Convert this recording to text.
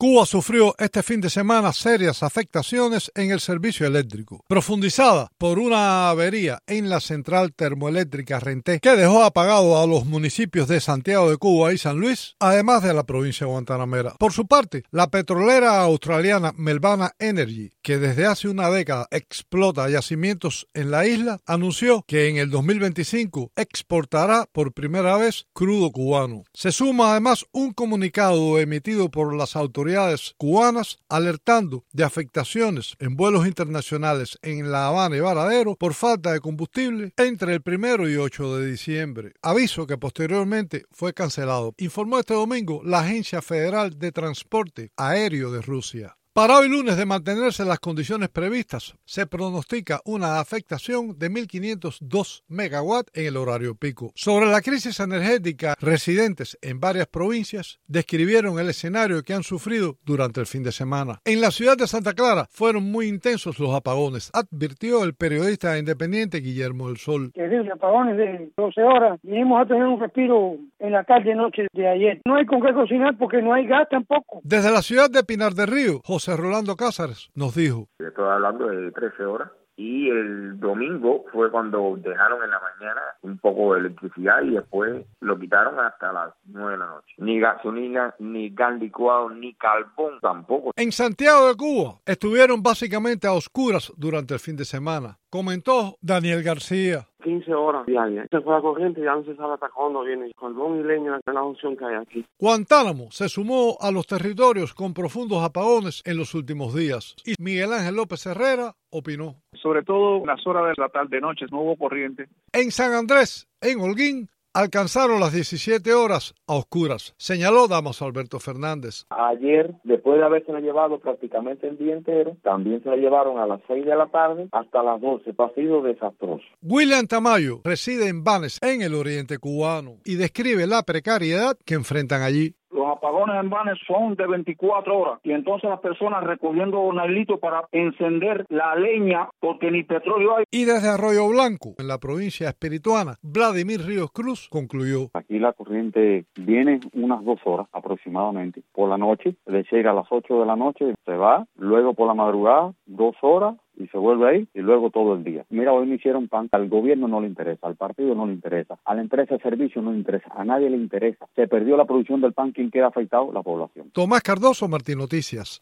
Cuba sufrió este fin de semana serias afectaciones en el servicio eléctrico, profundizada por una avería en la central termoeléctrica Renté, que dejó apagado a los municipios de Santiago de Cuba y San Luis, además de la provincia de Guantanamera. Por su parte, la petrolera australiana Melvana Energy, que desde hace una década explota yacimientos en la isla, anunció que en el 2025 exportará por primera vez crudo cubano. Se suma además un comunicado emitido por las autoridades cubanas alertando de afectaciones en vuelos internacionales en La Habana y Varadero por falta de combustible entre el 1 y 8 de diciembre. Aviso que posteriormente fue cancelado, informó este domingo la Agencia Federal de Transporte Aéreo de Rusia. Para hoy lunes, de mantenerse las condiciones previstas, se pronostica una afectación de 1.502 megawatts en el horario pico. Sobre la crisis energética, residentes en varias provincias describieron el escenario que han sufrido durante el fin de semana. En la ciudad de Santa Clara fueron muy intensos los apagones, advirtió el periodista independiente Guillermo del Sol. Terribles apagones de 12 horas. Vinimos a tener un respiro en la tarde noche de ayer. No hay con qué cocinar porque no hay gas tampoco. Desde la ciudad de Pinar del Río, José Rolando Cázares nos dijo: estoy hablando de 13 horas y el domingo fue cuando dejaron en la mañana un poco de electricidad y después lo quitaron hasta las 9 de la noche. Ni gasolina, ni gas licuado, ni carbón tampoco. En Santiago de Cuba estuvieron básicamente a oscuras durante el fin de semana, comentó Daniel García. 15 horas diarias. Se fue la corriente y ya no se sabe hasta cuándo viene. Carbón y leña es la opción que hay aquí. Guantánamo se sumó a los territorios con profundos apagones en los últimos días. Y Miguel Ángel López Herrera opinó: sobre todo en las horas de la tarde-noche no hubo corriente. En San Andrés, en Holguín, alcanzaron las 17 horas a oscuras, señaló Damaso Alberto Fernández. Ayer, después de haberse llevado prácticamente el día entero, también se la llevaron a las 6 de la tarde hasta las 12. Ha sido desastroso. William Tamayo reside en Banes, en el oriente cubano, y describe la precariedad que enfrentan allí. Los apagones en Banes son de 24 horas y entonces las personas recogiendo nailitos para encender la leña porque ni petróleo hay. Y desde Arroyo Blanco, en la provincia espirituana, Vladimir Ríos Cruz concluyó: aquí la corriente viene unas 2 horas aproximadamente por la noche, le llega a las 8 de la noche, se va, luego por la madrugada 2 horas y se vuelve ahí y luego todo el día. Mira, hoy me hicieron pan, al gobierno no le interesa, al partido no le interesa, a la empresa de servicios no le interesa, a nadie le interesa. Se perdió la producción del pan, ¿quién queda afectado? La población. Tomás Cardoso, Martín Noticias.